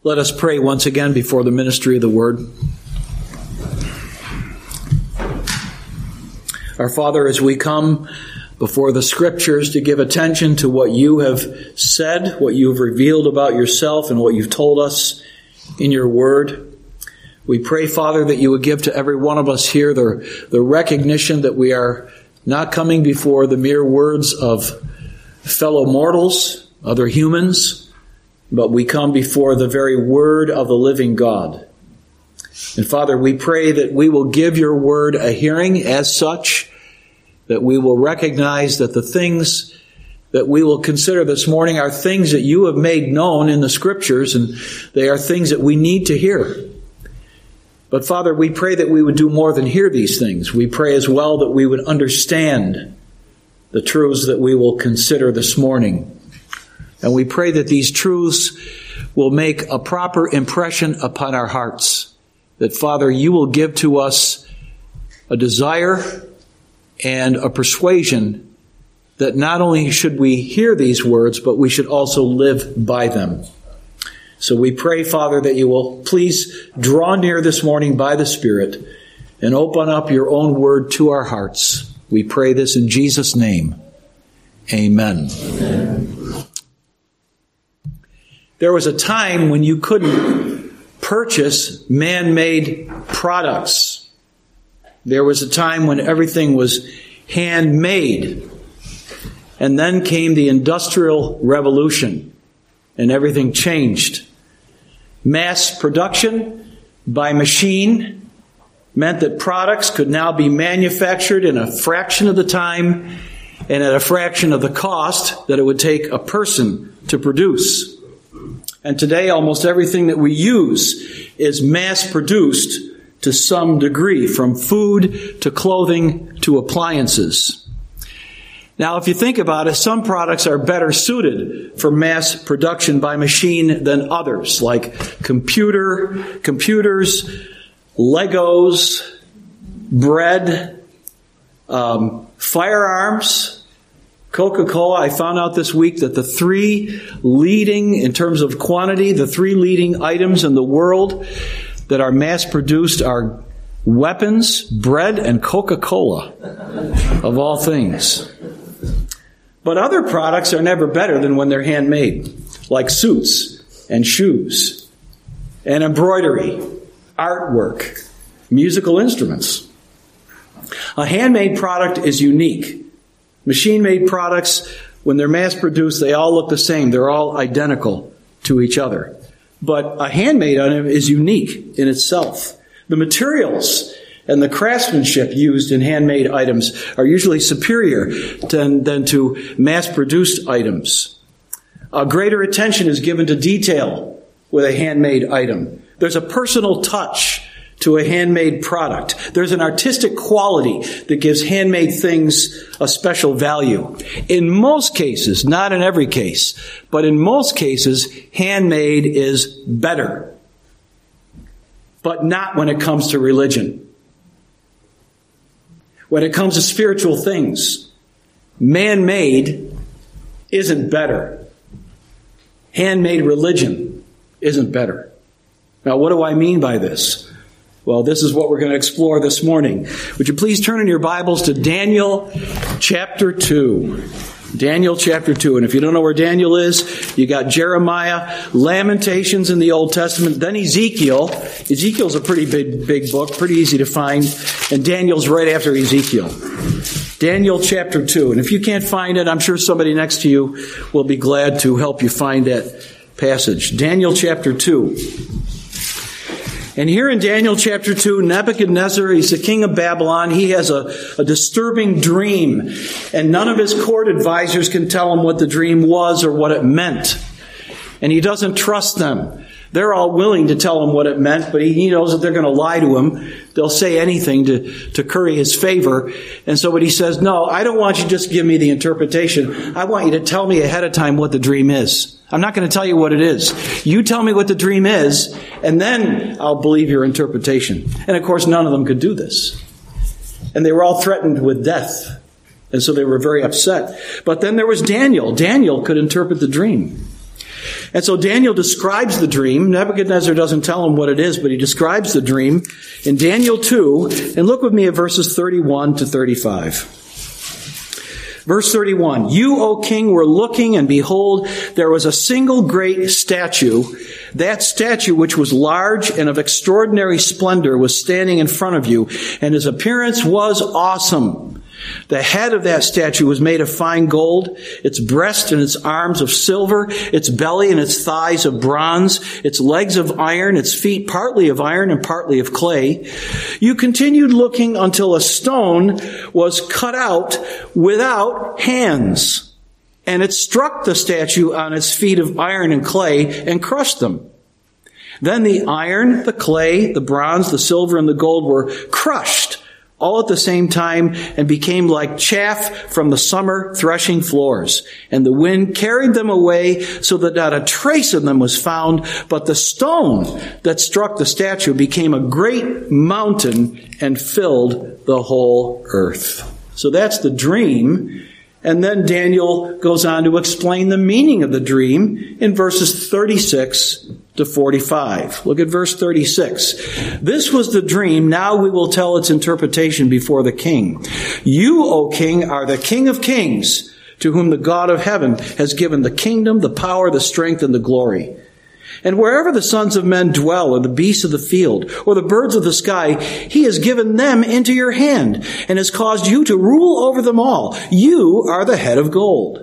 Let us pray once again before the ministry of the Word. Our Father, as we come before the Scriptures to give attention to what you have said, what you have revealed about yourself, and what you've told us in your Word, we pray, Father, that you would give to every one of us here the recognition that we are not coming before the mere words of fellow mortals, other humans, but we come before the very Word of the living God. And Father, we pray that we will give your Word a hearing as such, that we will recognize that the things that we will consider this morning are things that you have made known in the Scriptures, and they are things that we need to hear. But Father, we pray that we would do more than hear these things. We pray as well that we would understand the truths that we will consider this morning. And we pray that these truths will make a proper impression upon our hearts. That, Father, you will give to us a desire and a persuasion that not only should we hear these words, but we should also live by them. So we pray, Father, that you will please draw near this morning by the Spirit and open up your own word to our hearts. We pray this in Jesus' name. Amen. Amen. There was a time when you couldn't purchase man-made products. There was a time when everything was handmade. And then came the Industrial Revolution, and everything changed. Mass production by machine meant that products could now be manufactured in a fraction of the time and at a fraction of the cost that it would take a person to produce. And today, almost everything that we use is mass-produced to some degree, from food to clothing to appliances. Now, if you think about it, some products are better suited for mass production by machine than others, like computers, Legos, bread, firearms, Coca-Cola. I found out this week that the three leading, in terms of quantity, the three leading items in the world that are mass-produced are weapons, bread, and Coca-Cola, of all things. But other products are never better than when they're handmade, like suits and shoes and embroidery, artwork, musical instruments. A handmade product is unique. Machine-made products, when they're mass-produced, they all look the same. They're all identical to each other. But a handmade item is unique in itself. The materials and the craftsmanship used in handmade items are usually superior than to mass-produced items. A greater attention is given to detail with a handmade item. There's a personal touch to a handmade product. There's an artistic quality that gives handmade things a special value. In most cases, not in every case, but in most cases, handmade is better. But not when it comes to religion. When it comes to spiritual things, man-made isn't better. Handmade religion isn't better. Now, what do I mean by this? Well, this is what we're going to explore this morning. Would you please turn in your Bibles to Daniel chapter 2. Daniel chapter 2. And if you don't know where Daniel is, you got Jeremiah, Lamentations in the Old Testament, then Ezekiel. Ezekiel's a pretty big book, pretty easy to find. And Daniel's right after Ezekiel. Daniel chapter 2. And if you can't find it, I'm sure somebody next to you will be glad to help you find that passage. Daniel chapter 2. And here in Daniel chapter 2, Nebuchadnezzar, he's the king of Babylon. He has a disturbing dream. And none of his court advisors can tell him what the dream was or what it meant. And he doesn't trust them. They're all willing to tell him what it meant, but he knows that they're going to lie to him. They'll say anything to curry his favor. And so what he says, no, I don't want you to just give me the interpretation. I want you to tell me ahead of time what the dream is. I'm not going to tell you what it is. You tell me what the dream is, and then I'll believe your interpretation. And of course, none of them could do this. And they were all threatened with death. And so they were very upset. But then there was Daniel. Daniel could interpret the dream. And so Daniel describes the dream. Nebuchadnezzar doesn't tell him what it is, but he describes the dream in Daniel 2. And look with me at verses 31 to 35. Verse 31, "You, O king, were looking, and behold, there was a single great statue. That statue, which was large and of extraordinary splendor, was standing in front of you, and his appearance was awesome. The head of that statue was made of fine gold, its breast and its arms of silver, its belly and its thighs of bronze, its legs of iron, its feet partly of iron and partly of clay. You continued looking until a stone was cut out without hands, and it struck the statue on its feet of iron and clay and crushed them. Then the iron, the clay, the bronze, the silver, and the gold were crushed all at the same time, and became like chaff from the summer threshing floors. And the wind carried them away, so that not a trace of them was found. But the stone that struck the statue became a great mountain and filled the whole earth." So that's the dream. And then Daniel goes on to explain the meaning of the dream in verses 36 to 45. Look at verse 36. "This was the dream. Now we will tell its interpretation before the king. You, O king, are the King of kings, to whom the God of heaven has given the kingdom, the power, the strength, and the glory. And wherever the sons of men dwell, or the beasts of the field, or the birds of the sky, he has given them into your hand, and has caused you to rule over them all. You are the head of gold.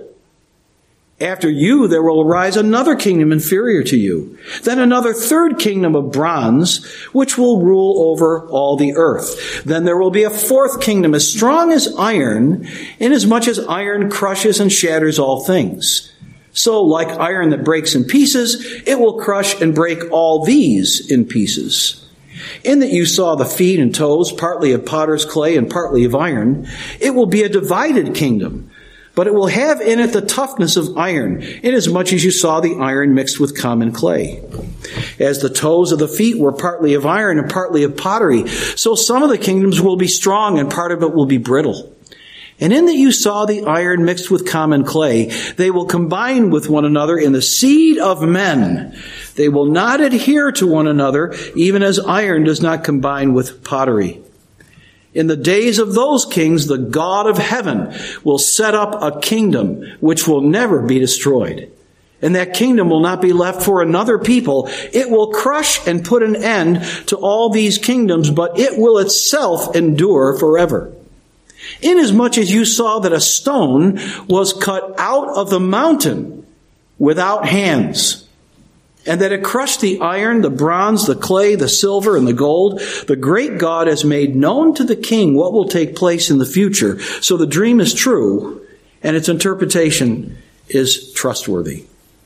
After you there will arise another kingdom inferior to you, then another third kingdom of bronze, which will rule over all the earth. Then there will be a fourth kingdom as strong as iron, inasmuch as iron crushes and shatters all things. So, like iron that breaks in pieces, it will crush and break all these in pieces. In that you saw the feet and toes, partly of potter's clay and partly of iron, it will be a divided kingdom, but it will have in it the toughness of iron, inasmuch as you saw the iron mixed with common clay. As the toes of the feet were partly of iron and partly of pottery, so some of the kingdoms will be strong and part of it will be brittle. And in that you saw the iron mixed with common clay, they will combine with one another in the seed of men. They will not adhere to one another, even as iron does not combine with pottery. In the days of those kings, the God of heaven will set up a kingdom which will never be destroyed. And that kingdom will not be left for another people. It will crush and put an end to all these kingdoms, but it will itself endure forever. Inasmuch as you saw that a stone was cut out of the mountain without hands, and that it crushed the iron, the bronze, the clay, the silver, and the gold, the great God has made known to the king what will take place in the future. So the dream is true, and its interpretation is trustworthy.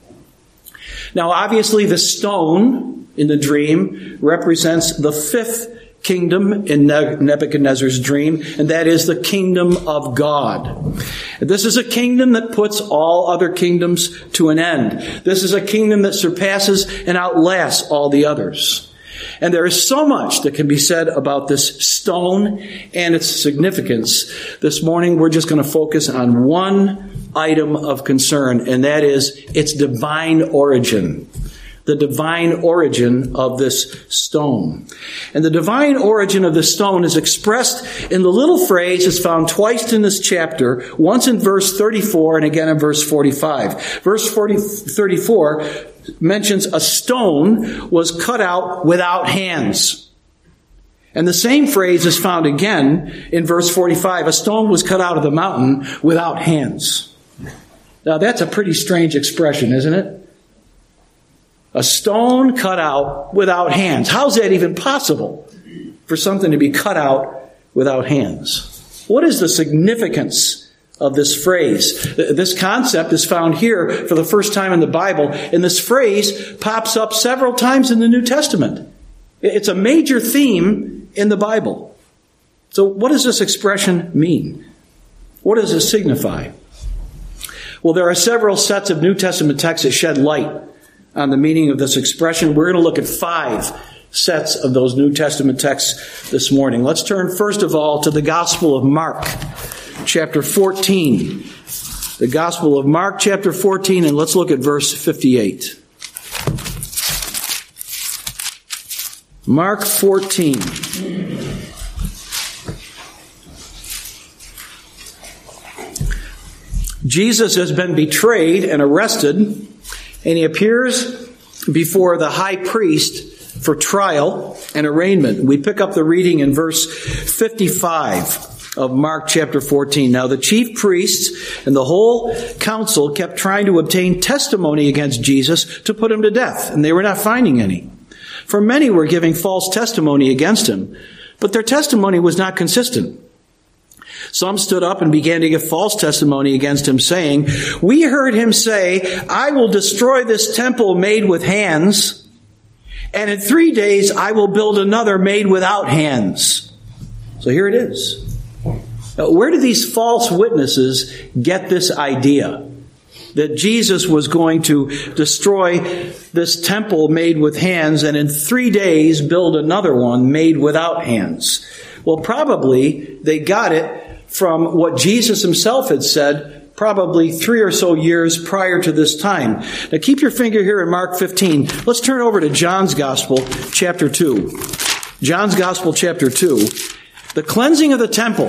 Now, obviously, the stone in the dream represents the fifth kingdom in Nebuchadnezzar's dream, and that is the kingdom of God. This is a kingdom that puts all other kingdoms to an end. This is a kingdom that surpasses and outlasts all the others. And there is so much that can be said about this stone and its significance. This morning we're just going to focus on one item of concern, and that is its divine origin. The divine origin of this stone. And the divine origin of this stone is expressed in the little phrase that's found twice in this chapter, once in verse 34 and again in verse 45. Verse 34 mentions a stone was cut out without hands. And the same phrase is found again in verse 45. A stone was cut out of the mountain without hands. Now that's a pretty strange expression, isn't it? A stone cut out without hands. How's that even possible for something to be cut out without hands? What is the significance of this phrase? This concept is found here for the first time in the Bible, and this phrase pops up several times in the New Testament. It's a major theme in the Bible. So what does this expression mean? What does it signify? Well, there are several sets of New Testament texts that shed light on the meaning of this expression. We're going to look at 5 sets of those New Testament texts this morning. Let's turn first of all to the Gospel of Mark, chapter 14. The Gospel of Mark, chapter 14, and let's look at verse 58. Mark 14. Jesus has been betrayed and arrested, and he appears before the high priest for trial and arraignment. We pick up the reading in verse 55 of Mark chapter 14. Now the chief priests and the whole council kept trying to obtain testimony against Jesus to put him to death, and they were not finding any. For many were giving false testimony against him, but their testimony was not consistent. Some stood up and began to give false testimony against him, saying, "We heard him say, 'I will destroy this temple made with hands, and in 3 days I will build another made without hands.'" So here it is. Now, where did these false witnesses get this idea that Jesus was going to destroy this temple made with hands and in 3 days build another one made without hands? Well, probably they got it from what Jesus himself had said probably 3 or so years prior to this time. Now keep your finger here in Mark 15. Let's turn over to John's Gospel, chapter 2. John's Gospel, chapter 2. The cleansing of the temple.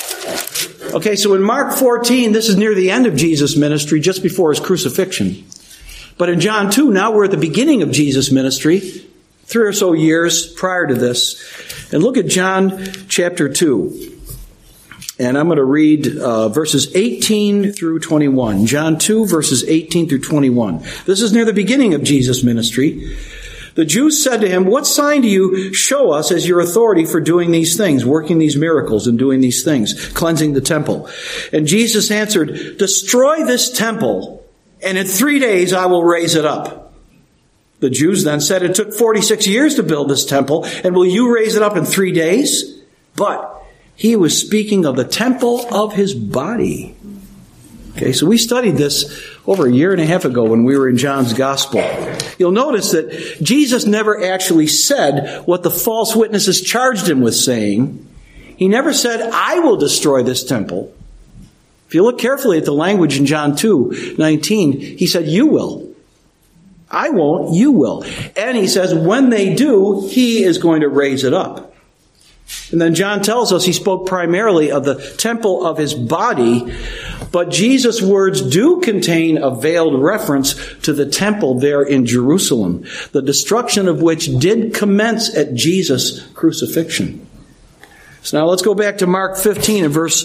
Okay, so in Mark 14, this is near the end of Jesus' ministry, just before his crucifixion. But in John 2, now we're at the beginning of Jesus' ministry, 3 or so years prior to this. And look at John chapter 2. And I'm going to read verses 18 through 21. John 2, verses 18 through 21. This is near the beginning of Jesus' ministry. The Jews said to him, "What sign do you show us as your authority for doing these things, working these miracles and doing these things, cleansing the temple?" And Jesus answered, "Destroy this temple, and in 3 days I will raise it up." The Jews then said, "It took 46 years to build this temple, and will you raise it up in 3 days?" But he was speaking of the temple of his body. Okay, so we studied this over a year and a half ago when we were in John's Gospel. You'll notice that Jesus never actually said what the false witnesses charged him with saying. He never said, "I will destroy this temple." If you look carefully at the language in John 2:19, he said, "You will." I won't, you will. And he says, when they do, he is going to raise it up. And then John tells us he spoke primarily of the temple of his body, but Jesus' words do contain a veiled reference to the temple there in Jerusalem, the destruction of which did commence at Jesus' crucifixion. So now let's go back to Mark 14, verse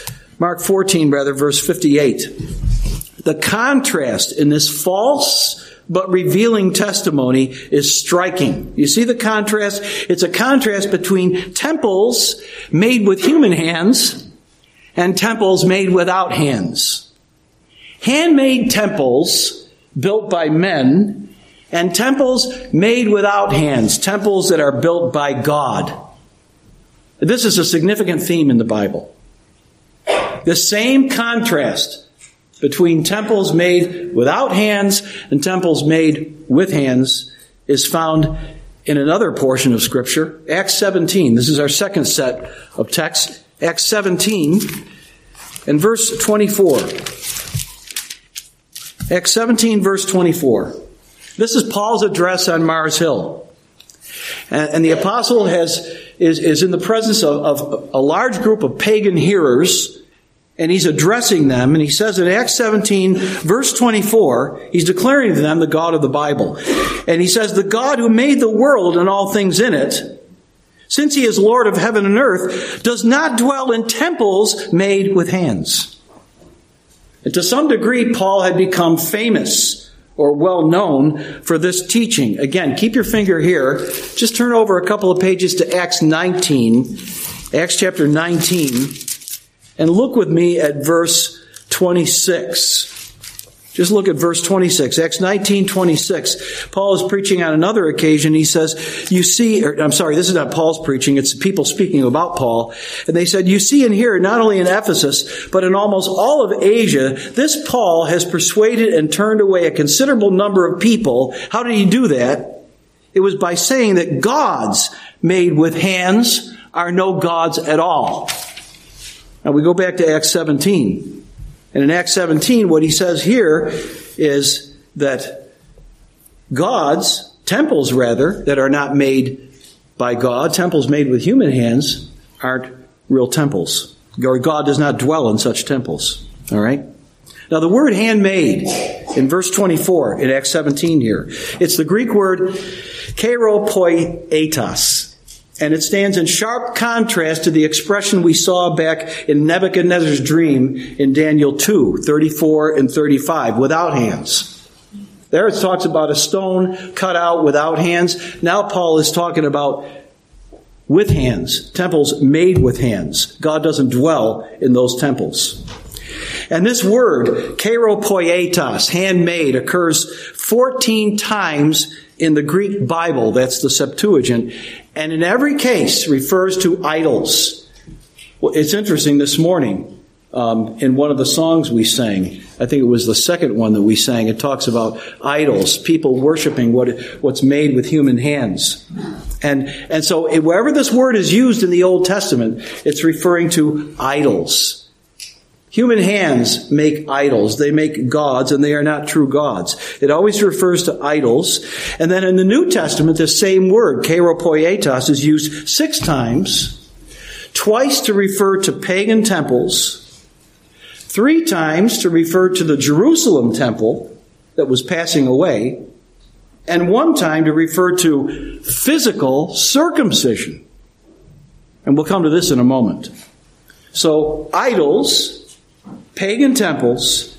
58. The contrast in this false but revealing testimony is striking. You see the contrast? It's a contrast between temples made with human hands and temples made without hands. Handmade temples built by men and temples made without hands, temples that are built by God. This is a significant theme in the Bible. The same contrast between temples made without hands and temples made with hands is found in another portion of Scripture, Acts 17. This is our second set of texts. Acts 17 and verse 24. Acts 17, verse 24. This is Paul's address on Mars Hill. And the apostle is in the presence of a large group of pagan hearers, and he's addressing them, and he says in Acts 17, verse 24, he's declaring to them the God of the Bible. And he says, "The God who made the world and all things in it, since he is Lord of heaven and earth, does not dwell in temples made with hands." And to some degree, Paul had become famous or well known for this teaching. Again, keep your finger here. Just turn over a couple of pages to Acts 19, Acts chapter 19. And look with me at verse 26. Just look at verse 26. Acts 19:26. Paul is preaching on another occasion. He says, this is not Paul's preaching. It's people speaking about Paul. And they said, "You see and hear, not only in Ephesus, but in almost all of Asia, this Paul has persuaded and turned away a considerable number of people." How did he do that? It was by saying that gods made with hands are no gods at all. Now we go back to Acts 17. And in Acts 17, what he says here is that temples that are not made by God, temples made with human hands, aren't real temples. Or God does not dwell in such temples. All right? Now the word handmade in verse 24 in Acts 17 here, it's the Greek word kairopoietas. And it stands in sharp contrast to the expression we saw back in Nebuchadnezzar's dream in Daniel 2, 34 and 35, without hands. There it talks about a stone cut out without hands. Now Paul is talking about with hands, temples made with hands. God doesn't dwell in those temples. And this word, kairopoietas, handmade, occurs 14 times in the Greek Bible. That's the Septuagint. And in every case refers to idols. Well, it's interesting this morning, in one of the songs we sang, I think it was the second one that we sang, it talks about idols, people worshiping what's made with human hands. And so wherever this word is used in the Old Testament, it's referring to idols. Human hands make idols. They make gods, and they are not true gods. It always refers to idols. And then in the New Testament, the same word, kairopoietas, is used 6 times, twice to refer to pagan temples, 3 times to refer to the Jerusalem temple that was passing away, and 1 time to refer to physical circumcision. And we'll come to this in a moment. So, idols, pagan temples,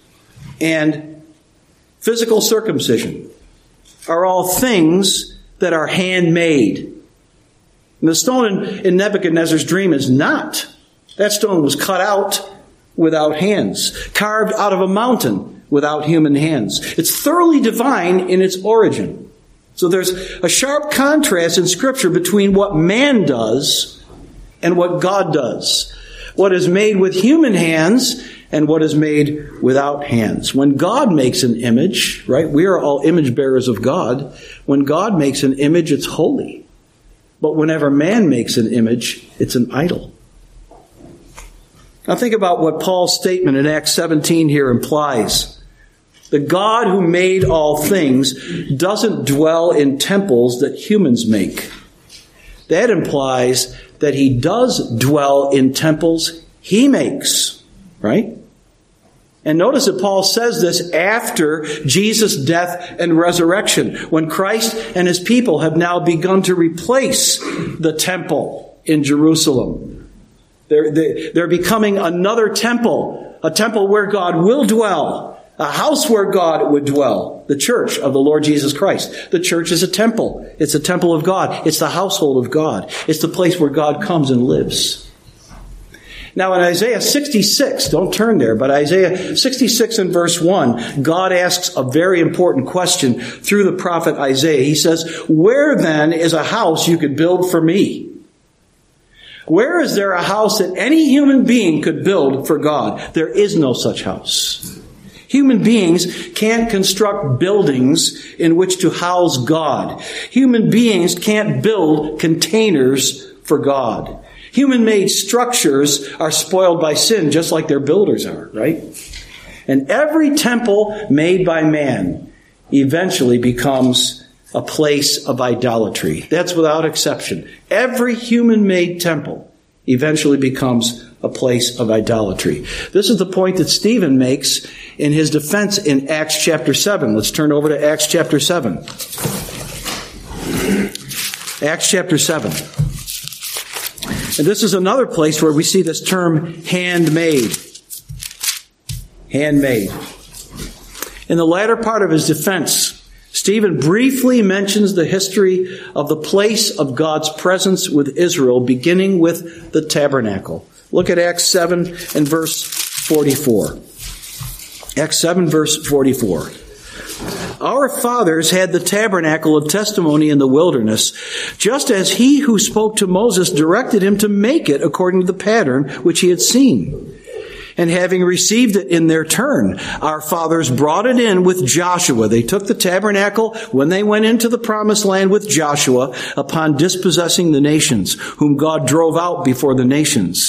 and physical circumcision are all things that are handmade. And the stone in Nebuchadnezzar's dream is not. That stone was cut out without hands, carved out of a mountain without human hands. It's thoroughly divine in its origin. So there's a sharp contrast in Scripture between what man does and what God does. What is made with human hands and what is made without hands. When God makes an image, right, we are all image bearers of God. When God makes an image, it's holy. But whenever man makes an image, it's an idol. Now think about what Paul's statement in Acts 17 here implies. The God who made all things doesn't dwell in temples that humans make. That implies that he does dwell in temples he makes, right? And notice that Paul says this after Jesus' death and resurrection, when Christ and his people have now begun to replace the temple in Jerusalem. They're becoming another temple, a temple where God will dwell, a house where God would dwell, the church of the Lord Jesus Christ. The church is a temple. It's a temple of God. It's the household of God. It's the place where God comes and lives. Now in Isaiah 66, don't turn there, but Isaiah 66 and verse 1, God asks a very important question through the prophet Isaiah. He says, "Where then is a house you could build for me? Where is there a house that any human being could build for God?" There is no such house. Human beings can't construct buildings in which to house God. Human beings can't build containers for God. Human-made structures are spoiled by sin, just like their builders are, right? And every temple made by man eventually becomes a place of idolatry. That's without exception. Every human-made temple eventually becomes a place of idolatry. This is the point that Stephen makes in his defense in Acts chapter 7. Let's turn over to Acts chapter 7. Acts chapter 7. And this is another place where we see this term handmade. Handmade. In the latter part of his defense, Stephen briefly mentions the history of the place of God's presence with Israel, beginning with the tabernacle. Look at Acts 7 and verse 44. Acts 7 verse 44. "Our fathers had the tabernacle of testimony in the wilderness, just as he who spoke to Moses directed him to make it according to the pattern which he had seen. And having received it in their turn, our fathers brought it in with Joshua." They took the tabernacle when they went into the promised land with Joshua upon dispossessing the nations, whom God drove out before the nations.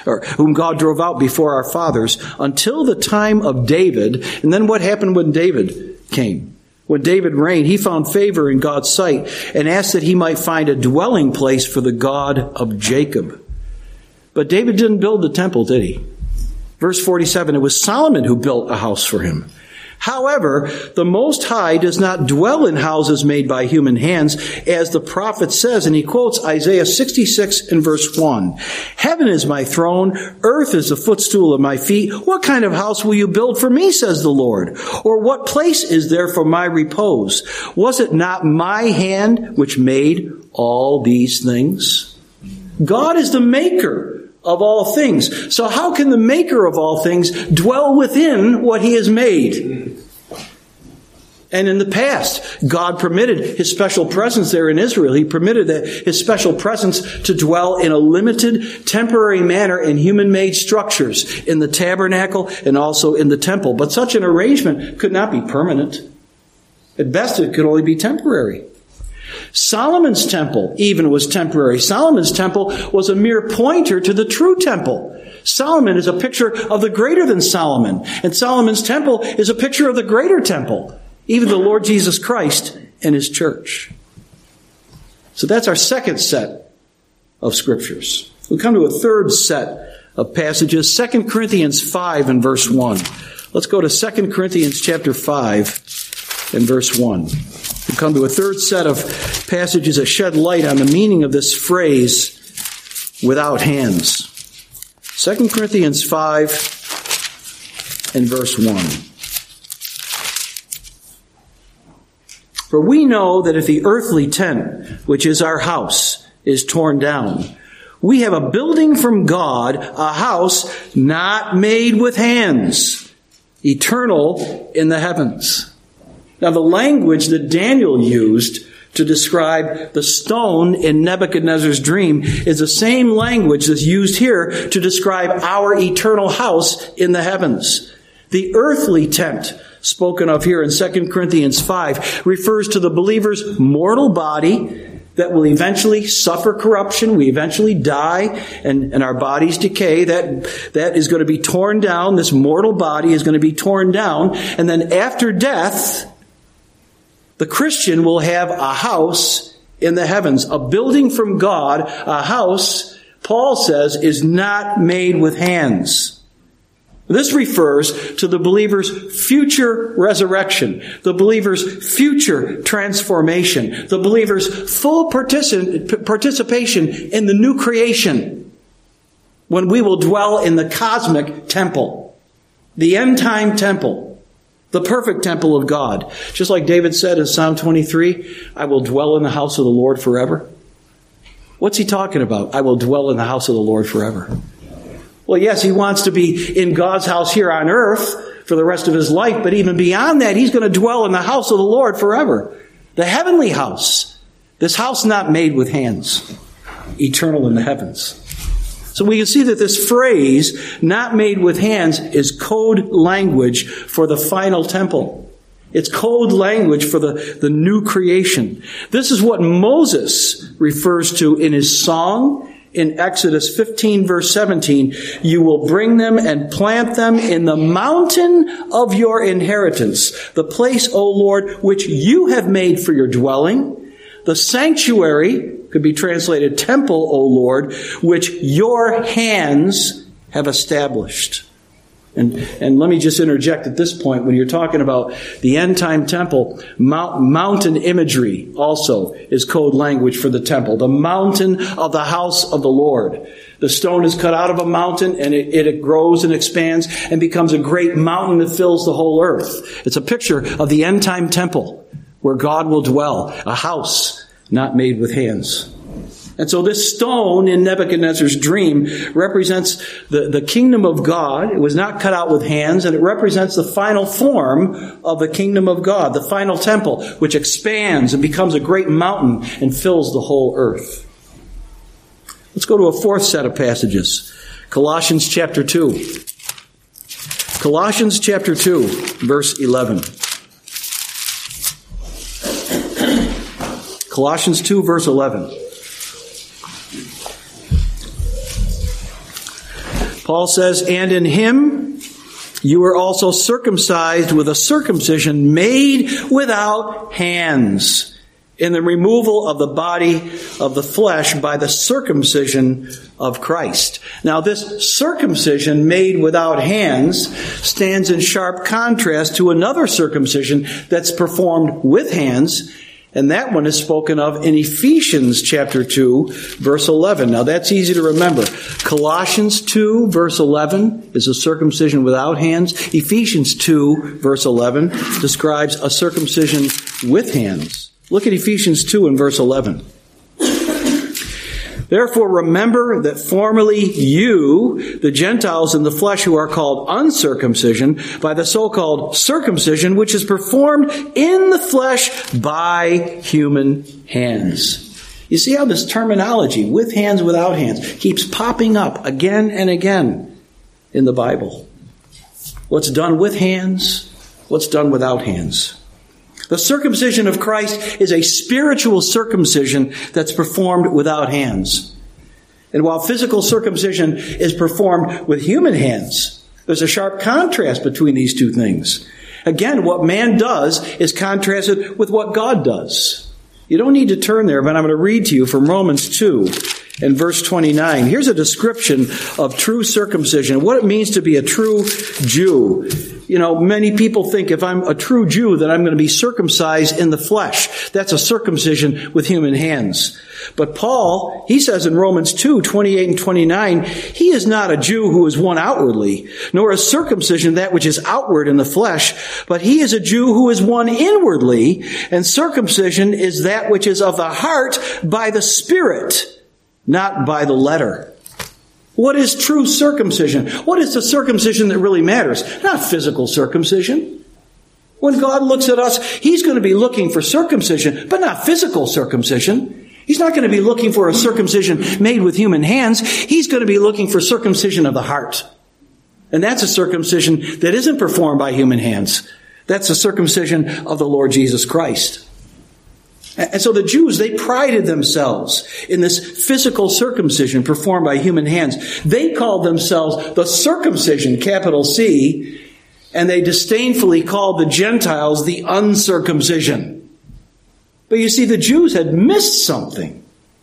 drove out before our fathers, until the time of David. And then what happened when David came? When David reigned, he found favor in God's sight and asked that he might find a dwelling place for the God of Jacob. But David didn't build the temple, did he? Verse 47, it was Solomon who built a house for him. However, the Most High does not dwell in houses made by human hands, as the prophet says, and he quotes Isaiah 66 and verse 1. Heaven is my throne, earth is the footstool of my feet. What kind of house will you build for me, says the Lord? Or what place is there for my repose? Was it not my hand which made all these things? God is the maker of all things. So how can the maker of all things dwell within what he has made? And in the past, God permitted his special presence there in Israel. He permitted his special presence to dwell in a limited, temporary manner in human-made structures, in the tabernacle and also in the temple. But such an arrangement could not be permanent. At best, it could only be temporary. Solomon's temple even was temporary. Solomon's temple was a mere pointer to the true temple. Solomon is a picture of the greater than Solomon. And Solomon's temple is a picture of the greater temple, even the Lord Jesus Christ and his church. So that's our second set of scriptures. We come to a third set of passages, 2 Corinthians 5 and verse 1. Let's go to 2 Corinthians chapter 5 and verse 1. We come to a third set of passages that shed light on the meaning of this phrase, without hands. 2 Corinthians 5 and verse 1. For we know that if the earthly tent, which is our house, is torn down, we have a building from God, a house not made with hands, eternal in the heavens. Now, the language that Daniel used to describe the stone in Nebuchadnezzar's dream is the same language that's used here to describe our eternal house in the heavens. The earthly tent spoken of here in 2 Corinthians 5 refers to the believer's mortal body that will eventually suffer corruption. We eventually die and our bodies decay. That is going to be torn down. This mortal body is going to be torn down. And then after death, the Christian will have a house in the heavens, a building from God, a house, Paul says, is not made with hands. This refers to the believer's future resurrection, the believer's future transformation, the believer's full participation in the new creation, when we will dwell in the cosmic temple, the end-time temple. The perfect temple of God. Just like David said in Psalm 23, I will dwell in the house of the Lord forever. What's he talking about? I will dwell in the house of the Lord forever. Well, yes, he wants to be in God's house here on earth for the rest of his life, but even beyond that, he's going to dwell in the house of the Lord forever. The heavenly house. This house not made with hands. Eternal in the heavens. So we can see that this phrase, not made with hands, is code language for the final temple. It's code language for the new creation. This is what Moses refers to in his song in Exodus 15 verse 17. You will bring them and plant them in the mountain of your inheritance, the place, O Lord, which you have made for your dwelling. The sanctuary, could be translated temple, O Lord, which your hands have established. And let me just interject at this point, when you're talking about the end-time temple, mountain imagery also is code language for the temple. The mountain of the house of the Lord. The stone is cut out of a mountain and it grows and expands and becomes a great mountain that fills the whole earth. It's a picture of the end-time temple where God will dwell, a house not made with hands. And so this stone in Nebuchadnezzar's dream represents the kingdom of God. It was not cut out with hands, and it represents the final form of the kingdom of God, the final temple, which expands and becomes a great mountain and fills the whole earth. Let's go to a fourth set of passages. Colossians chapter 2. Colossians chapter 2, verse 11. Colossians 2, verse 11. Paul says, and in him you were also circumcised with a circumcision made without hands, in the removal of the body of the flesh by the circumcision of Christ. Now, this circumcision made without hands stands in sharp contrast to another circumcision that's performed with hands, and that one is spoken of in Ephesians chapter 2, verse 11. Now, that's easy to remember. Colossians 2, verse 11 is a circumcision without hands. Ephesians 2, verse 11 describes a circumcision with hands. Look at Ephesians 2 and verse 11. Therefore remember that formerly you, the Gentiles in the flesh who are called uncircumcision, by the so-called circumcision which is performed in the flesh by human hands. You see how this terminology, with hands, without hands, keeps popping up again and again in the Bible. What's done with hands, what's done without hands. The circumcision of Christ is a spiritual circumcision that's performed without hands. And while physical circumcision is performed with human hands, there's a sharp contrast between these two things. Again, what man does is contrasted with what God does. You don't need to turn there, but I'm going to read to you from Romans 2 and verse 29. Here's a description of true circumcision, what it means to be a true Jew. You know, many people think if I'm a true Jew that I'm going to be circumcised in the flesh. That's a circumcision with human hands. But Paul, he says in Romans 2, 28 and 29, he is not a Jew who is one outwardly, nor is circumcision that which is outward in the flesh, but he is a Jew who is one inwardly, and circumcision is that which is of the heart by the Spirit, not by the letter. What is true circumcision? What is the circumcision that really matters? Not physical circumcision. When God looks at us, He's going to be looking for circumcision, but not physical circumcision. He's not going to be looking for a circumcision made with human hands. He's going to be looking for circumcision of the heart. And that's a circumcision that isn't performed by human hands. That's the circumcision of the Lord Jesus Christ. And so the Jews, they prided themselves in this physical circumcision performed by human hands. They called themselves the circumcision, capital C, and they disdainfully called the Gentiles the uncircumcision. But you see, the Jews had missed something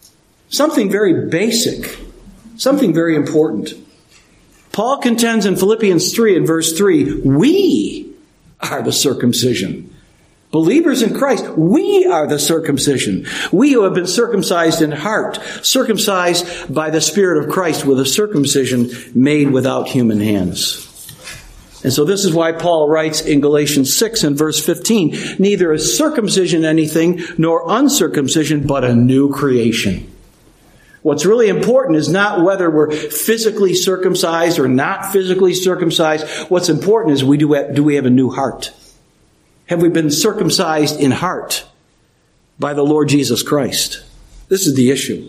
very basic, something very important. Paul contends in Philippians 3 and verse 3, we are the circumcision. Believers in Christ, we are the circumcision. We who have been circumcised in heart, circumcised by the Spirit of Christ with a circumcision made without human hands. And so this is why Paul writes in Galatians 6 and verse 15, neither is circumcision anything nor uncircumcision, but a new creation. What's really important is not whether we're physically circumcised or not physically circumcised. What's important is do we have a new heart? Have we been circumcised in heart by the Lord Jesus Christ? This is the issue.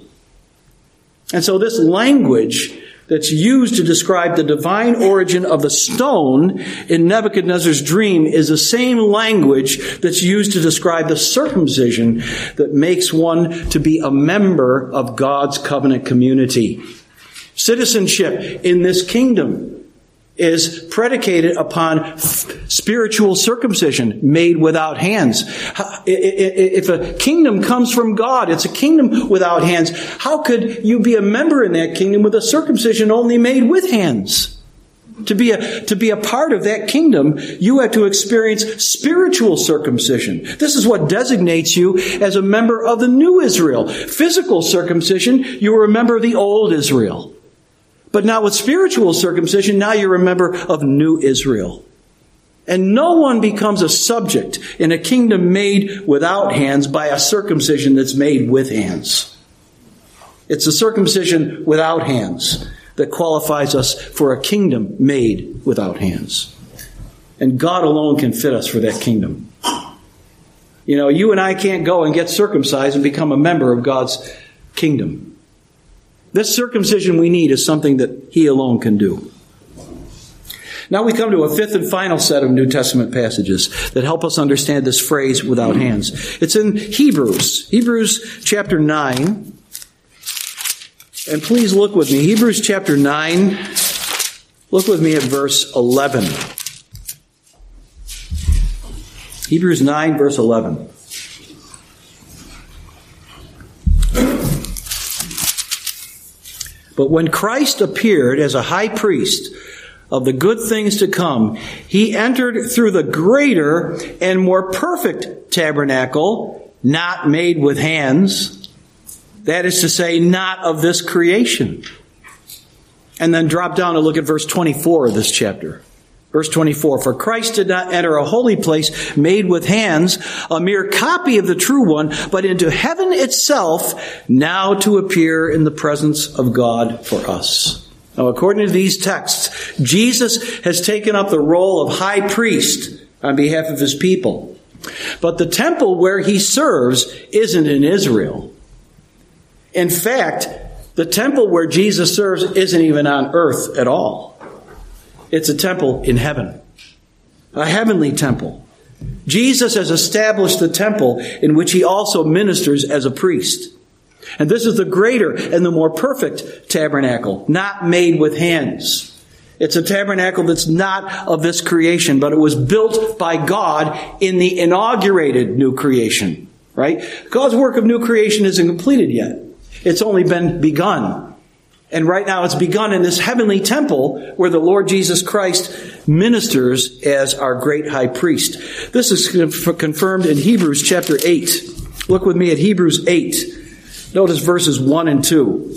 And so this language that's used to describe the divine origin of the stone in Nebuchadnezzar's dream is the same language that's used to describe the circumcision that makes one to be a member of God's covenant community. Citizenship in this kingdom is predicated upon spiritual circumcision made without hands. If a kingdom comes from God, it's a kingdom without hands. How could you be a member in that kingdom with a circumcision only made with hands? To be a part of that kingdom, you have to experience spiritual circumcision. This is what designates you as a member of the new Israel. Physical circumcision, you are a member of the old Israel. But now with spiritual circumcision, now you're a member of new Israel. And no one becomes a subject in a kingdom made without hands by a circumcision that's made with hands. It's a circumcision without hands that qualifies us for a kingdom made without hands. And God alone can fit us for that kingdom. You know, you and I can't go and get circumcised and become a member of God's kingdom. This circumcision we need is something that He alone can do. Now we come to a fifth and final set of New Testament passages that help us understand this phrase, without hands. It's in Hebrews chapter 9. And please look with me. Hebrews chapter 9 Look with me at verse 11. Hebrews 9, verse 11. But when Christ appeared as a high priest of the good things to come, he entered through the greater and more perfect tabernacle, not made with hands. That is to say, not of this creation. And then drop down and look at verse 24 of this chapter. Verse 24, for Christ did not enter a holy place made with hands, a mere copy of the true one, but into heaven itself, now to appear in the presence of God for us. Now, according to these texts, Jesus has taken up the role of high priest on behalf of his people. But the temple where he serves isn't in Israel. In fact, the temple where Jesus serves isn't even on earth at all. It's a temple in heaven, a heavenly temple. Jesus has established the temple in which he also ministers as a priest. And this is the greater and the more perfect tabernacle, not made with hands. It's a tabernacle that's not of this creation, but it was built by God in the inaugurated new creation, right? God's work of new creation isn't completed yet. It's only been begun. And right now it's begun in this heavenly temple where the Lord Jesus Christ ministers as our great high priest. This is confirmed in Hebrews chapter 8. Look with me at Hebrews 8. Notice verses 1 and 2.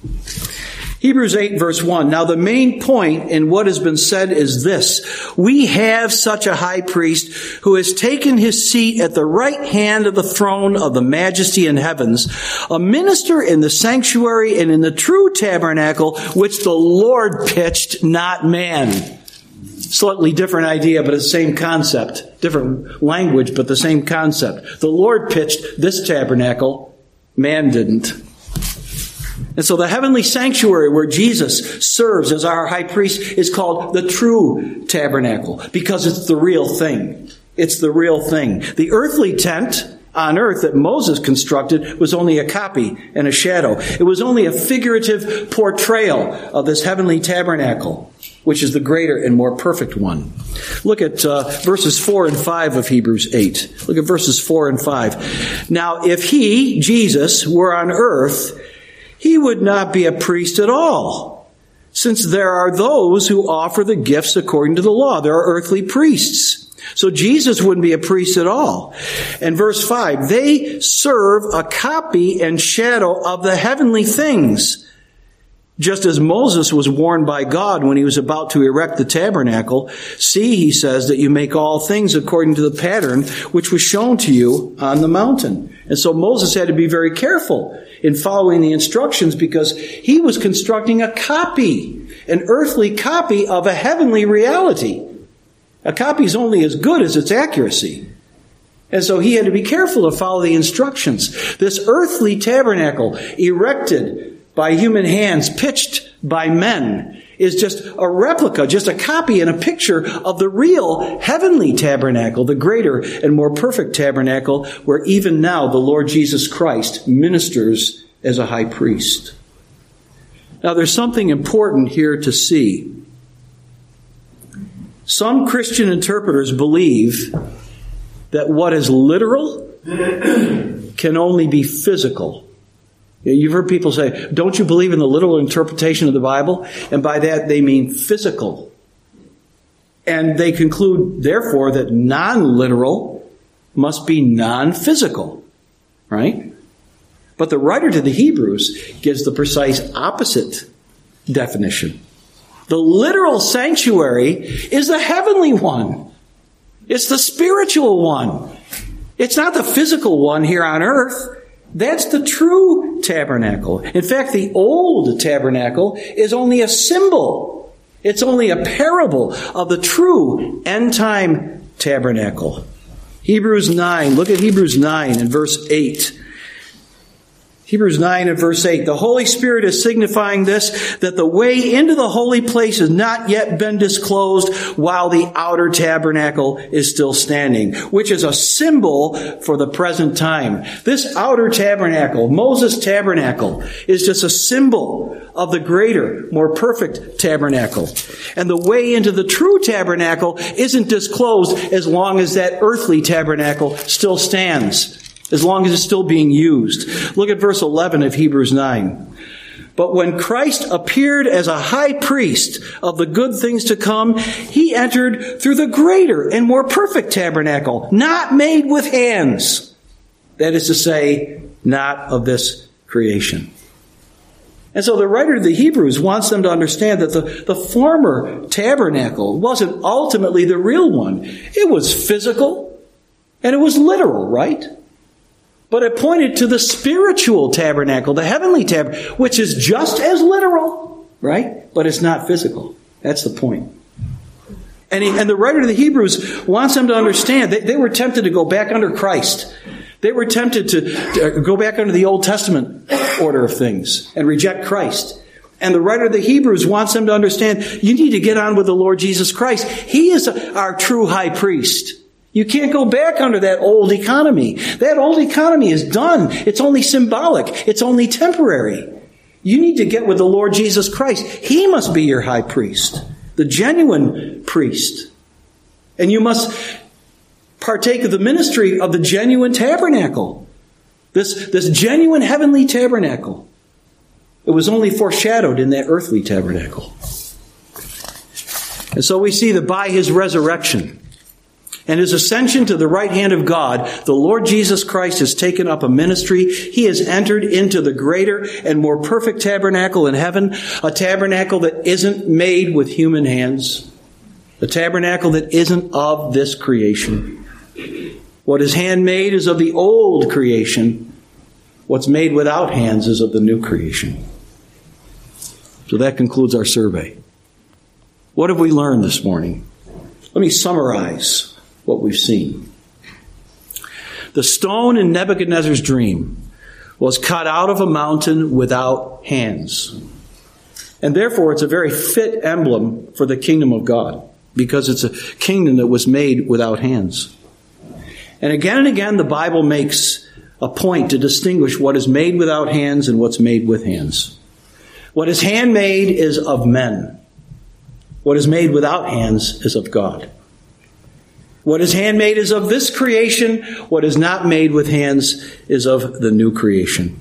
Hebrews 8 verse 1. Now the main point in what has been said is this. We have such a high priest who has taken his seat at the right hand of the throne of the majesty in heavens, a minister in the sanctuary and in the true tabernacle which the Lord pitched, not man. Slightly different idea, but the same concept. Different language, but the same concept. The Lord pitched this tabernacle. Man didn't. And so the heavenly sanctuary where Jesus serves as our high priest is called the true tabernacle because it's the real thing. It's the real thing. The earthly tent on earth that Moses constructed was only a copy and a shadow. It was only a figurative portrayal of this heavenly tabernacle, which is the greater and more perfect one. Look at verses 4 and 5 of Hebrews 8. Look at verses 4 and 5. Now, if he, Jesus, were on earth, he would not be a priest at all, since there are those who offer the gifts according to the law. There are earthly priests. So Jesus wouldn't be a priest at all. And verse 5, they serve a copy and shadow of the heavenly things. Just as Moses was warned by God when he was about to erect the tabernacle, see, he says, that you make all things according to the pattern which was shown to you on the mountain. And so Moses had to be very careful in following the instructions because he was constructing a copy, an earthly copy of a heavenly reality. A copy is only as good as its accuracy. And so he had to be careful to follow the instructions. This earthly tabernacle erected by human hands, pitched by men, is just a replica, just a copy and a picture of the real heavenly tabernacle, the greater and more perfect tabernacle, where even now the Lord Jesus Christ ministers as a high priest. Now there's something important here to see. Some Christian interpreters believe that what is literal can only be physical. You've heard people say, don't you believe in the literal interpretation of the Bible? And by that they mean physical. And they conclude, therefore, that non-literal must be non-physical. Right? But the writer to the Hebrews gives the precise opposite definition. The literal sanctuary is the heavenly one. It's the spiritual one. It's not the physical one here on earth. That's the true tabernacle. In fact, the old tabernacle is only a symbol. It's only a parable of the true end-time tabernacle. Hebrews 9. Look at Hebrews 9 and verse 8. Hebrews 9 and verse 8, the Holy Spirit is signifying this, that the way into the holy place has not yet been disclosed while the outer tabernacle is still standing, which is a symbol for the present time. This outer tabernacle, Moses' tabernacle, is just a symbol of the greater, more perfect tabernacle. And the way into the true tabernacle isn't disclosed as long as that earthly tabernacle still stands, as long as it's still being used. Look at verse 11 of Hebrews 9. But when Christ appeared as a high priest of the good things to come, he entered through the greater and more perfect tabernacle, not made with hands. That is to say, not of this creation. And so the writer of the Hebrews wants them to understand that the former tabernacle wasn't ultimately the real one. It was physical and it was literal, right? But it pointed to the spiritual tabernacle, the heavenly tabernacle, which is just as literal, right? But it's not physical. That's the point. And the writer of the Hebrews wants them to understand they were tempted to go back under Christ. They were tempted to go back under the Old Testament order of things and reject Christ. And the writer of the Hebrews wants them to understand you need to get on with the Lord Jesus Christ. He is our true high priest. You can't go back under that old economy. That old economy is done. It's only symbolic. It's only temporary. You need to get with the Lord Jesus Christ. He must be your high priest, the genuine priest. And you must partake of the ministry of the genuine tabernacle. This genuine heavenly tabernacle. It was only foreshadowed in that earthly tabernacle. And so we see that by his resurrection and his ascension to the right hand of God, the Lord Jesus Christ has taken up a ministry. He has entered into the greater and more perfect tabernacle in heaven, a tabernacle that isn't made with human hands, a tabernacle that isn't of this creation. What is handmade is of the old creation. What's made without hands is of the new creation. So that concludes our survey. What have we learned this morning? Let me summarize what we've seen. The stone in Nebuchadnezzar's dream was cut out of a mountain without hands. And therefore it's a very fit emblem for the kingdom of God, because it's a kingdom that was made without hands. And again, the Bible makes a point to distinguish what is made without hands and what's made with hands. What is handmade is of men. What is made without hands is of God. What is handmade is of this creation. What is not made with hands is of the new creation.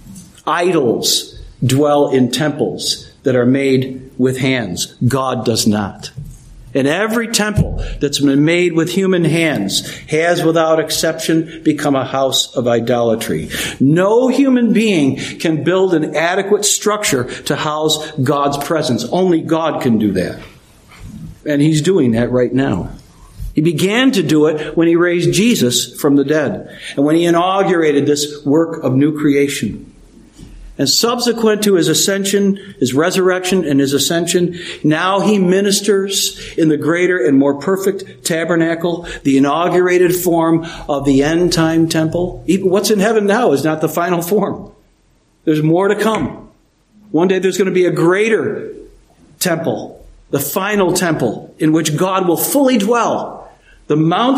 Idols dwell in temples that are made with hands. God does not. And every temple that's been made with human hands has, without exception, become a house of idolatry. No human being can build an adequate structure to house God's presence. Only God can do that. And he's doing that right now. He began to do it when he raised Jesus from the dead and when he inaugurated this work of new creation. And subsequent to his ascension, his resurrection and his ascension, now he ministers in the greater and more perfect tabernacle, the inaugurated form of the end-time temple. Even what's in heaven now is not the final form. There's more to come. One day there's going to be a greater temple, the final temple, in which God will fully dwell. The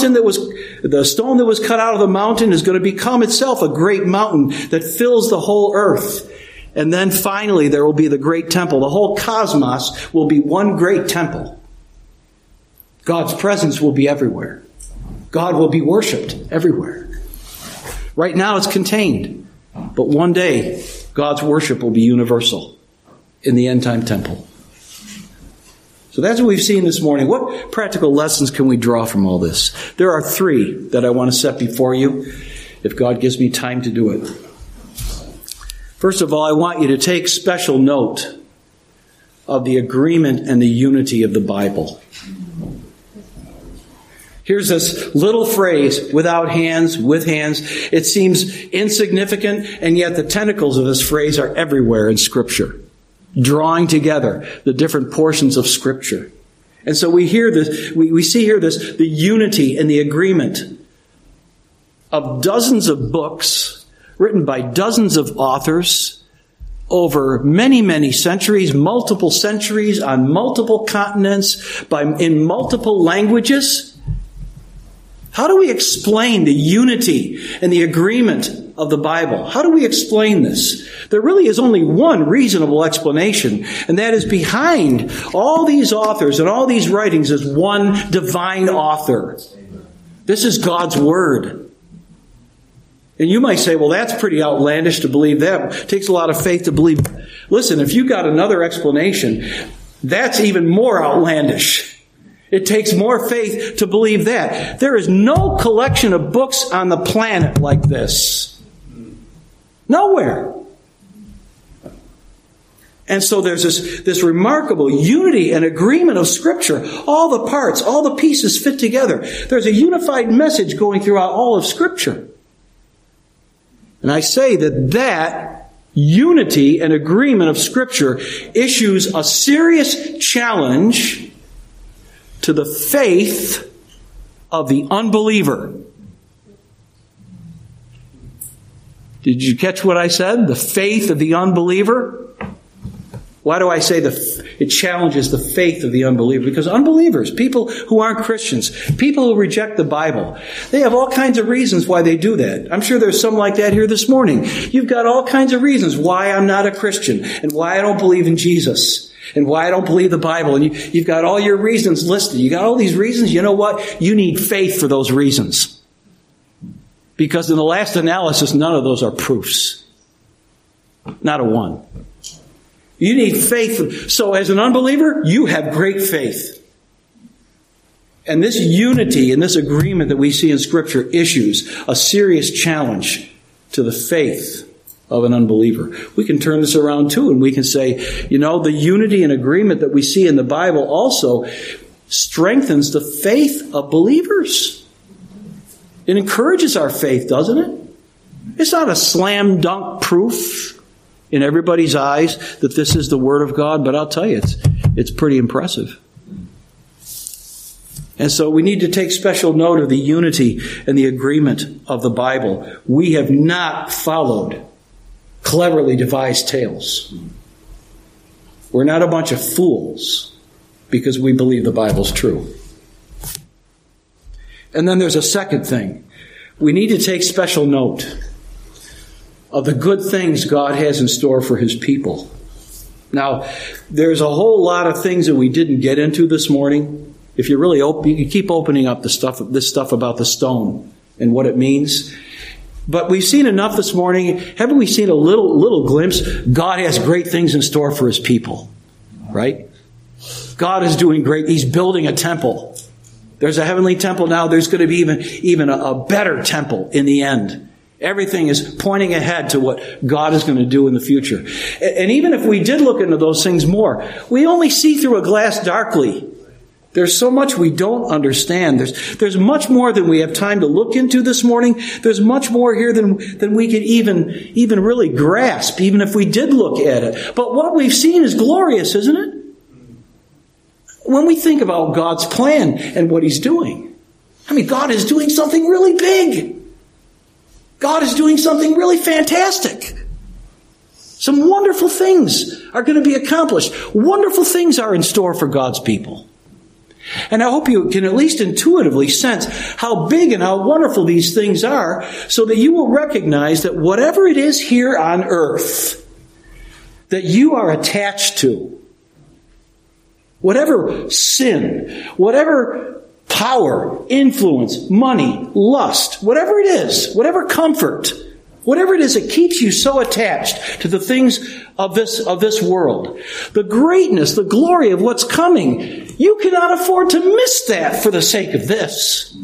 stone that was cut out of the mountain is going to become itself a great mountain that fills the whole earth. And then finally there will be the great temple. The whole cosmos will be one great temple. God's presence will be everywhere. God will be worshipped everywhere. Right now it's contained. But one day God's worship will be universal in the end-time temple. So that's what we've seen this morning. What practical lessons can we draw from all this? There are 3 that I want to set before you, if God gives me time to do it. First of all, I want you to take special note of the agreement and the unity of the Bible. Here's this little phrase, without hands, with hands. It seems insignificant, and yet the tentacles of this phrase are everywhere in Scripture, drawing together the different portions of Scripture. And so we hear this, we see here the unity and the agreement of dozens of books written by dozens of authors over many, many centuries, on multiple continents, in multiple languages. How do we explain the unity and the agreement of the Bible? How do we explain this? There really is only one reasonable explanation, and that is behind all these authors and all these writings is one divine author. This is God's Word. And you might say, well, that's pretty outlandish to believe that. It takes a lot of faith to believe. Listen, if you got another explanation, that's even more outlandish. It takes more faith to believe that. There is no collection of books on the planet like this. Nowhere. And so there's this remarkable unity and agreement of Scripture. All the parts, all the pieces fit together. There's a unified message going throughout all of Scripture. And I say that unity and agreement of Scripture issues a serious challenge to the faith of the unbeliever. Did you catch what I said? The faith of the unbeliever? Why do I say it challenges the faith of the unbeliever? Because unbelievers, people who aren't Christians, people who reject the Bible, they have all kinds of reasons why they do that. I'm sure there's some like that here this morning. You've got all kinds of reasons why I'm not a Christian and why I don't believe in Jesus. And why I don't believe the Bible. And you've got all your reasons listed. You got all these reasons. You know what? You need faith for those reasons. Because in the last analysis, none of those are proofs. Not a one. You need faith. So as an unbeliever, you have great faith. And this unity and this agreement that we see in Scripture issues a serious challenge to the faith of an unbeliever. We can turn this around too, and we can say, the unity and agreement that we see in the Bible also strengthens the faith of believers. It encourages our faith, doesn't it? It's not a slam dunk proof in everybody's eyes that this is the Word of God, but I'll tell you, it's pretty impressive. And so we need to take special note of the unity and the agreement of the Bible. We have not followed cleverly devised tales. We're not a bunch of fools because we believe the Bible's true. And then there's a second thing. We need to take special note of the good things God has in store for His people. Now, there's a whole lot of things that we didn't get into this morning. If you really you keep opening up this stuff about the stone and what it means. But we've seen enough this morning. Haven't we seen a little glimpse? God has great things in store for His people. Right? God is doing great. He's building a temple. There's a heavenly temple now. There's going to be even a better temple in the end. Everything is pointing ahead to what God is going to do in the future. And even if we did look into those things more, we only see through a glass darkly. There's so much we don't understand. There's much more than we have time to look into this morning. There's much more here than we could even really grasp, even if we did look at it. But what we've seen is glorious, isn't it? When we think about God's plan and what He's doing. God is doing something really big. God is doing something really fantastic. Some wonderful things are going to be accomplished. Wonderful things are in store for God's people. And I hope you can at least intuitively sense how big and how wonderful these things are, so that you will recognize that whatever it is here on earth that you are attached to, whatever sin, whatever power, influence, money, lust, whatever it is, whatever comfort, whatever it is that keeps you so attached to the things of this world, the greatness, the glory of what's coming, you cannot afford to miss that for the sake of this.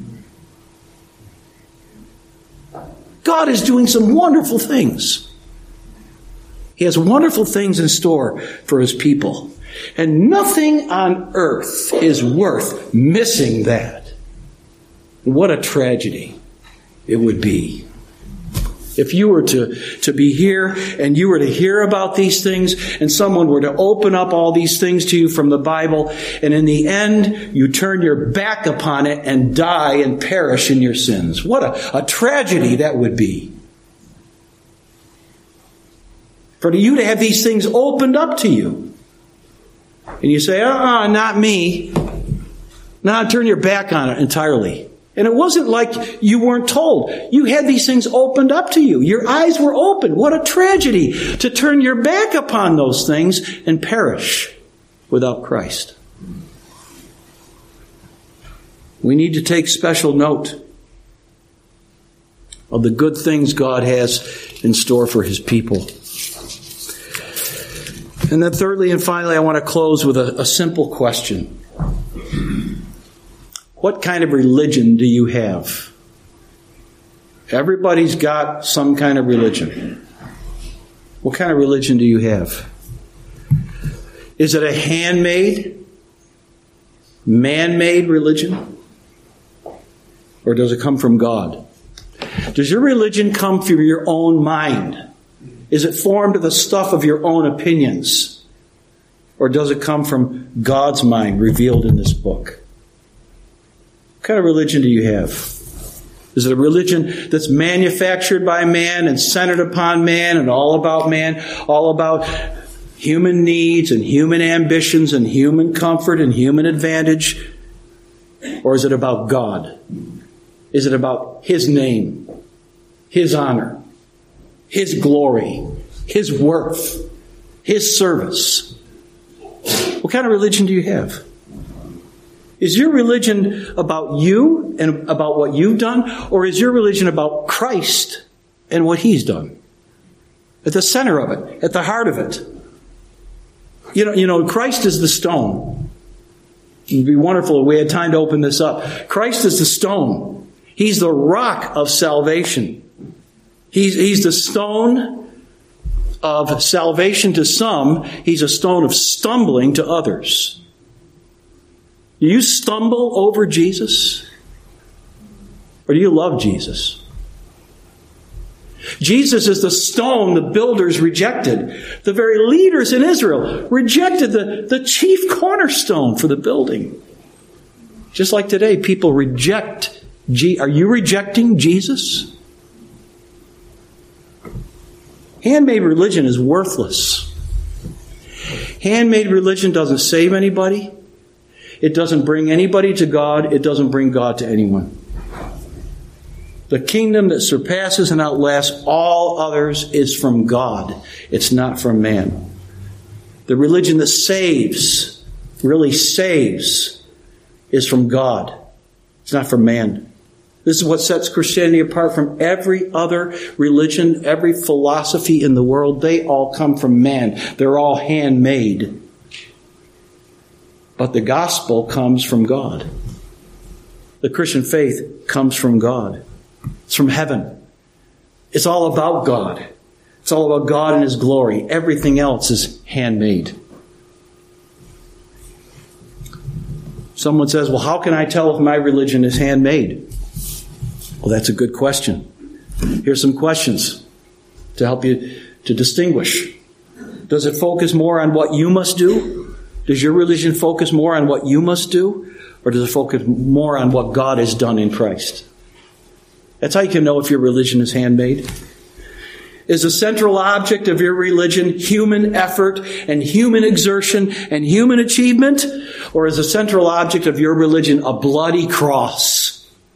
God is doing some wonderful things. He has wonderful things in store for His people. And nothing on earth is worth missing that. What a tragedy it would be if you were to be here and you were to hear about these things and someone were to open up all these things to you from the Bible, and in the end you turn your back upon it and die and perish in your sins. What a tragedy that would be. For you to have these things opened up to you. And you say, not me. Now turn your back on it entirely. And it wasn't like you weren't told. You had these things opened up to you. Your eyes were open. What a tragedy to turn your back upon those things and perish without Christ. We need to take special note of the good things God has in store for His people. And then thirdly and finally, I want to close with a simple question. What kind of religion do you have? Everybody's got some kind of religion. What kind of religion do you have? Is it a handmade, man-made religion? Or does it come from God? Does your religion come from your own mind? Is it formed of the stuff of your own opinions? Or does it come from God's mind revealed in this book? What kind of religion do you have? Is it a religion that's manufactured by man and centered upon man and all about man, all about human needs and human ambitions and human comfort and human advantage? Or is it about God? Is it about His name, His honor, His glory, His worth, His service? What kind of religion do you have? Is your religion about you and about what you've done? Or is your religion about Christ and what He's done? At the center of it, at the heart of it. You know, Christ is the stone. It would be wonderful if we had time to open this up. Christ is the stone. He's the rock of salvation. He's the stone of salvation to some. He's a stone of stumbling to others. Do you stumble over Jesus? Or do you love Jesus? Jesus is the stone the builders rejected. The very leaders in Israel rejected the chief cornerstone for the building. Just like today, people reject. Are you rejecting Jesus? Handmade religion is worthless. Handmade religion doesn't save anybody. It doesn't bring anybody to God. It doesn't bring God to anyone. The kingdom that surpasses and outlasts all others is from God. It's not from man. The religion that saves, really saves, is from God. It's not from man. This is what sets Christianity apart from every other religion, every philosophy in the world. They all come from man. They're all handmade. But the gospel comes from God. The Christian faith comes from God. It's from heaven. It's all about God. It's all about God and His glory. Everything else is handmade. Someone says, well, how can I tell if my religion is handmade? Well, that's a good question. Here's some questions to help you to distinguish. Does it focus more on what you must do? Does your religion focus more on what you must do? Or does it focus more on what God has done in Christ? That's how you can know if your religion is handmade. Is the central object of your religion human effort and human exertion and human achievement? Or is the central object of your religion a bloody cross?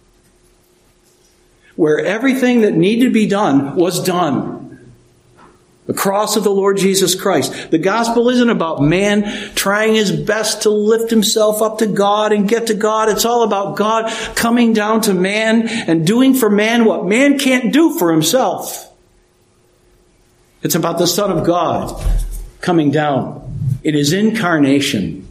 Where everything that needed to be done was done. The cross of the Lord Jesus Christ. The gospel isn't about man trying his best to lift himself up to God and get to God. It's all about God coming down to man and doing for man what man can't do for himself. It's about the Son of God coming down in His incarnation,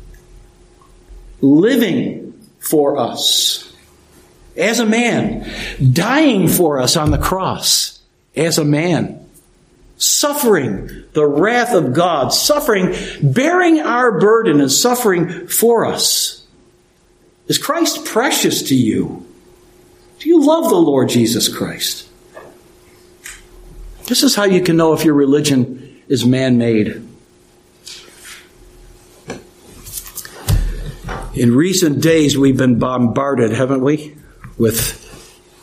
living for us as a man, dying for us on the cross as a man. Suffering the wrath of God, suffering, bearing our burden and suffering for us. Is Christ precious to you? Do you love the Lord Jesus Christ? This is how you can know if your religion is man-made. In recent days, we've been bombarded, haven't we, with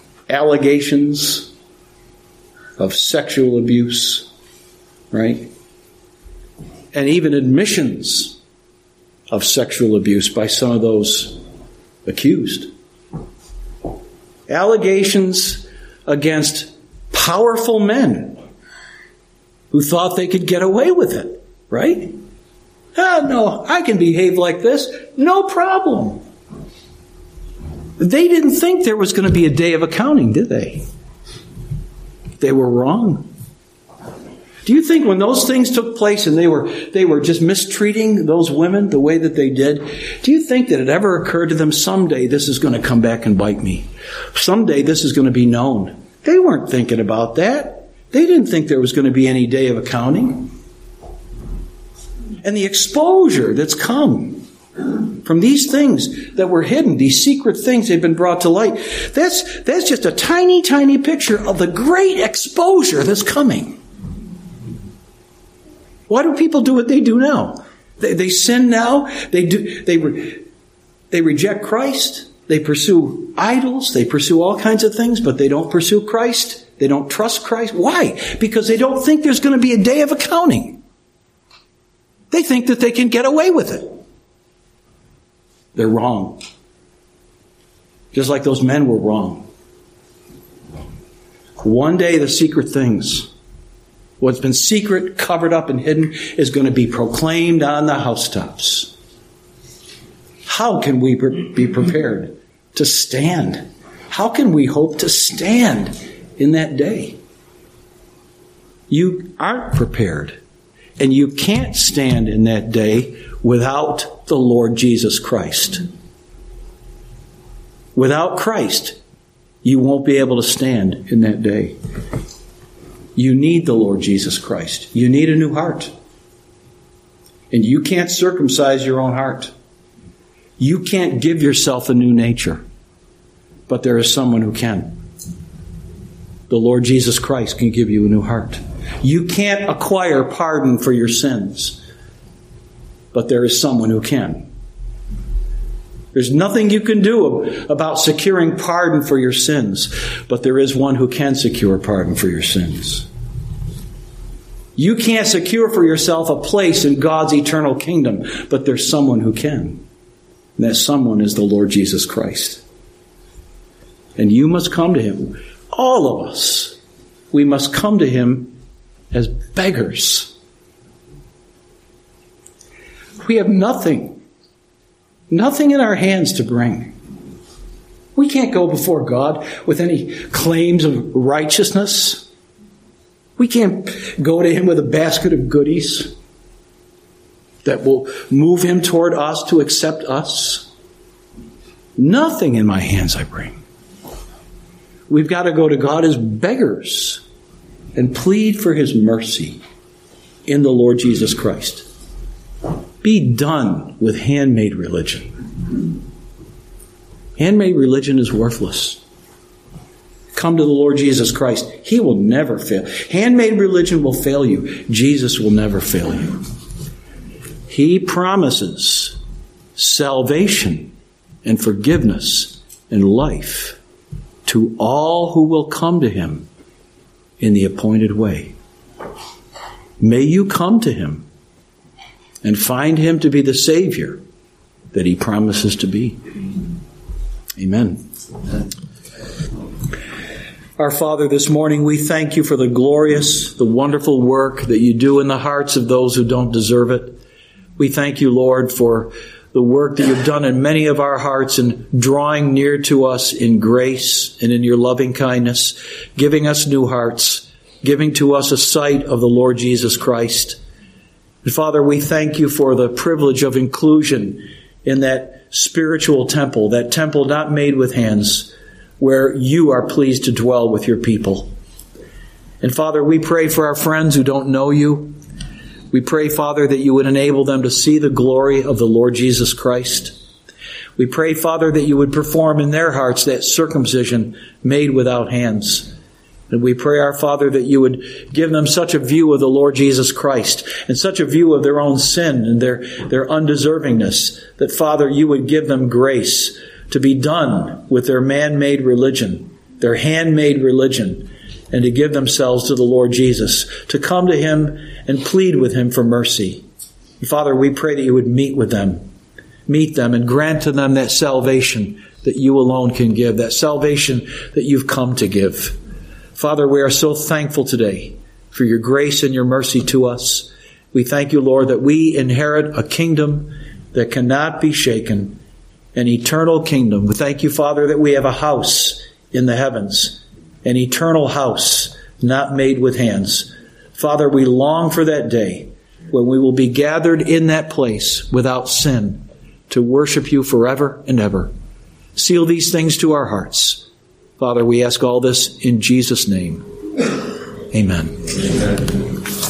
allegations of sexual abuse, right? and even admissions of sexual abuse by some of those accused. Allegations against powerful men who thought they could get away with it, right? No, I can behave like this, no problem. They didn't think there was going to be a day of accounting, did they? They were wrong. Do you think when those things took place and they were just mistreating those women the way that they did, do you think that it ever occurred to them, someday this is going to come back and bite me? Someday this is going to be known. They weren't thinking about that. They didn't think there was going to be any day of accounting. And the exposure that's come from these things that were hidden, these secret things that had been brought to light, that's just a tiny, tiny picture of the great exposure that's coming. Why do people do what they do now? They sin now. They reject Christ. They pursue idols. They pursue all kinds of things, but they don't pursue Christ. They don't trust Christ. Why? Because they don't think there's going to be a day of accounting. They think that they can get away with it. They're wrong. Just like those men were wrong. One day the secret things, what's been secret, covered up, and hidden, is going to be proclaimed on the housetops. How can we be prepared to stand? How can we hope to stand in that day? You aren't prepared. And you can't stand in that day without the Lord Jesus Christ. Without Christ, you won't be able to stand in that day. You need the Lord Jesus Christ. You need a new heart. And you can't circumcise your own heart. You can't give yourself a new nature. But there is someone who can. The Lord Jesus Christ can give you a new heart. You can't acquire pardon for your sins. But there is someone who can. There's nothing you can do about securing pardon for your sins. But there is one who can secure pardon for your sins. You can't secure for yourself a place in God's eternal kingdom. But there's someone who can. And that someone is the Lord Jesus Christ. And you must come to Him. All of us. We must come to Him as beggars. We have nothing in our hands to bring. We can't go before God with any claims of righteousness. We can't go to Him with a basket of goodies that will move Him toward us to accept us. Nothing in my hands I bring. We've got to go to God as beggars and plead for His mercy in the Lord Jesus Christ. Be done with handmade religion. Handmade religion is worthless. Come to the Lord Jesus Christ. He will never fail. Handmade religion will fail you. Jesus will never fail you. He promises salvation and forgiveness and life to all who will come to Him in the appointed way. May you come to Him and find Him to be the Savior that He promises to be. Amen. Our Father, this morning we thank You for the glorious, the wonderful work that You do in the hearts of those who don't deserve it. We thank You, Lord, for the work that You've done in many of our hearts in drawing near to us in grace and in Your loving kindness, giving us new hearts, giving to us a sight of the Lord Jesus Christ. And Father, we thank You for the privilege of inclusion in that spiritual temple, that temple not made with hands, where You are pleased to dwell with Your people. And Father, we pray for our friends who don't know You. We pray, Father, that You would enable them to see the glory of the Lord Jesus Christ. We pray, Father, that You would perform in their hearts that circumcision made without hands. And we pray, our Father, that You would give them such a view of the Lord Jesus Christ and such a view of their own sin and their undeservingness that, Father, You would give them grace to be done with their man-made religion, their handmade religion, and to give themselves to the Lord Jesus, to come to Him and plead with Him for mercy. Father, we pray that you would meet them and grant to them that salvation that you alone can give, that salvation that you've come to give. Father, we are so thankful today for your grace and your mercy to us. We thank you, Lord, that we inherit a kingdom that cannot be shaken, an eternal kingdom. We thank you, Father, that we have a house in the heavens, an eternal house not made with hands. Father, we long for that day when we will be gathered in that place without sin to worship you forever and ever. Seal these things to our hearts. Father, we ask all this in Jesus' name. Amen.